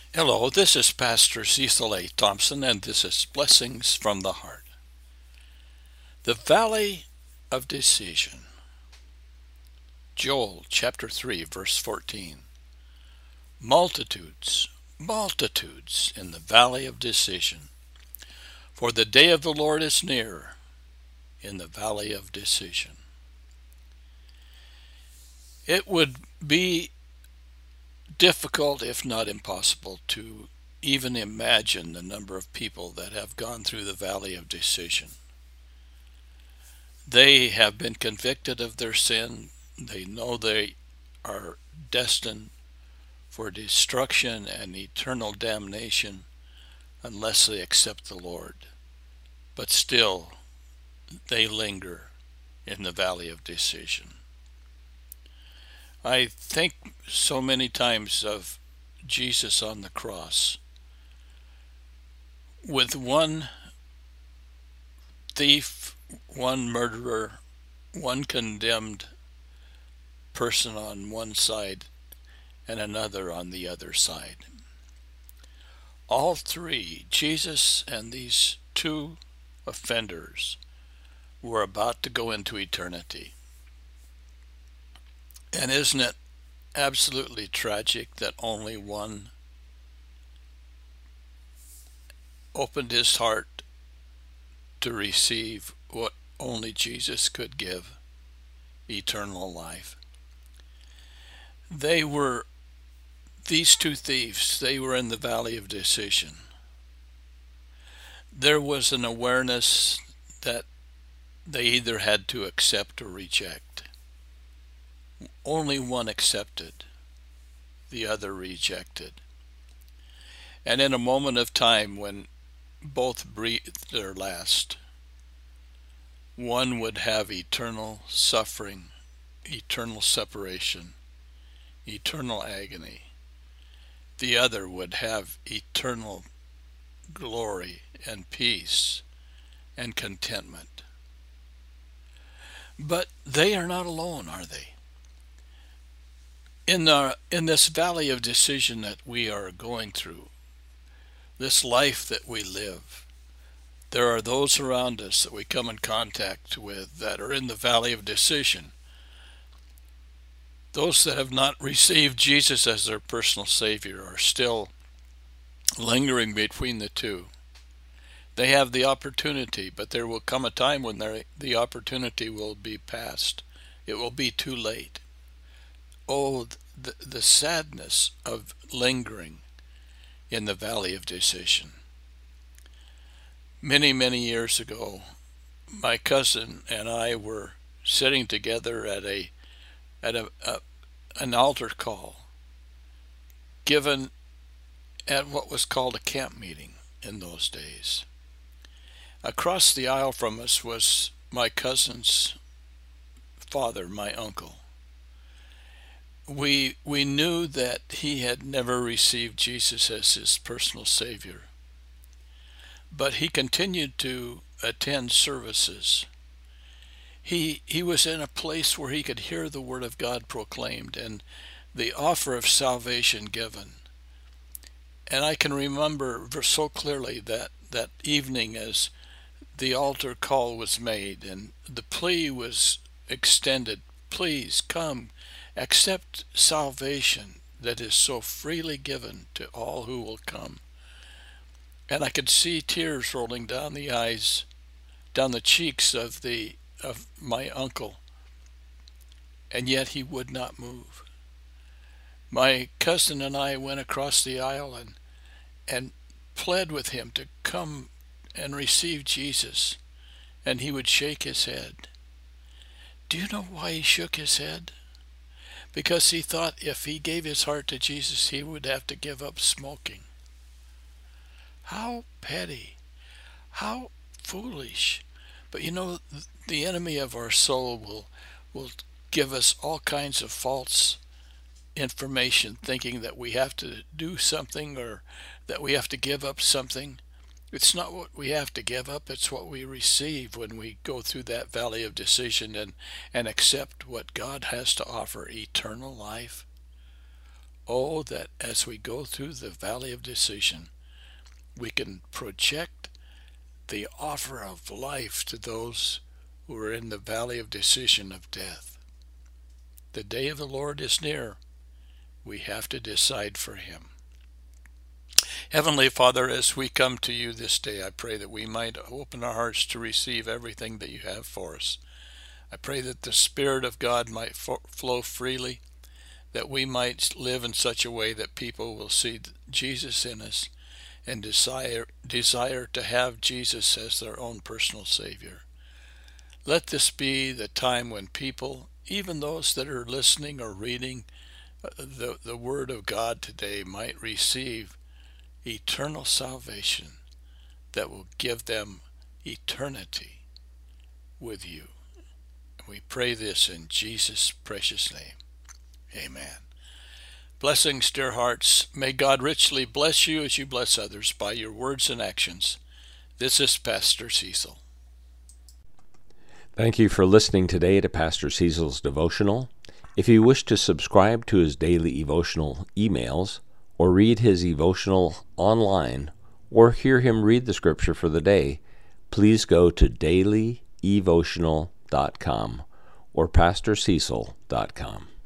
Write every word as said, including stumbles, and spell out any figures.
Hello, this is Pastor Cecil A. Thompson, and this is Blessings from the Heart. The Valley of Decision. Joel chapter three, verse fourteen. Multitudes, multitudes in the valley of decision. For the day of the Lord is near in the valley of decision. It would be difficult, if not impossible, to even imagine the number of people that have gone through the valley of decision. They have been convicted of their sin. They know they are destined for destruction and eternal damnation unless they accept the Lord. But still, they linger in the valley of decision. I think so many times of Jesus on the cross with one thief, one murderer, one condemned person on one side and another on the other side. All three, Jesus and these two offenders, were about to go into eternity. And isn't it absolutely tragic that only one opened his heart to receive what only Jesus could give, eternal life? They were, these two thieves, they were in the valley of decision. There was an awareness that they either had to accept or reject. Only one accepted, the other rejected. And in a moment of time when both breathed their last, one would have eternal suffering, eternal separation, eternal agony. The other would have eternal glory and peace and contentment. But they are not alone, are they? In the in this valley of decision that we are going through, this life that we live, there are those around us that we come in contact with that are in the valley of decision. Those that have not received Jesus as their personal Savior are still lingering between the two. They have the opportunity, but there will come a time when the opportunity will be past. It will be too late. Oh, the, the sadness of lingering in the valley of decision. Many, many years ago, my cousin and I were sitting together at a at a, a an altar call given at what was called a camp meeting in those days. Across the aisle from us was my cousin's father, my uncle. We we knew that he had never received Jesus as his personal Savior, but he continued to attend services. He he was in a place where he could hear the Word of God proclaimed and the offer of salvation given. And I can remember so clearly that, that evening as the altar call was made and the plea was extended, please come, accept salvation that is so freely given to all who will come. And I could see tears rolling down the eyes, down the cheeks of the of my uncle, and yet he would not move. My cousin and I went across the aisle and and pled with him to come and receive Jesus, and he would shake his head. Do you know why he shook his head? Because he thought if he gave his heart to Jesus, he would have to give up smoking. How petty, how foolish. But you know, the enemy of our soul will will give us all kinds of false information, thinking that we have to do something or that we have to give up something. It's not what we have to give up, it's what we receive when we go through that valley of decision and, and accept what God has to offer, eternal life. Oh, that as we go through the valley of decision, we can project the offer of life to those who are in the valley of decision of death. The day of the Lord is near. We have to decide for him. Heavenly Father, as we come to you this day, I pray that we might open our hearts to receive everything that you have for us. I pray that the Spirit of God might fo- flow freely, that we might live in such a way that people will see Jesus in us and desire desire to have Jesus as their own personal Savior. Let this be the time when people, even those that are listening or reading the, the Word of God today, might receive eternal salvation that will give them eternity with you. We pray this in Jesus' precious name. Amen. Blessings, dear hearts. May God richly bless you as you bless others by your words and actions. This is Pastor Cecil. Thank you for listening today to Pastor Cecil's devotional. If you wish to subscribe to his daily devotional emails, or read his devotional online, or hear him read the scripture for the day, please go to daily devotional dot com or pastor cecil dot com.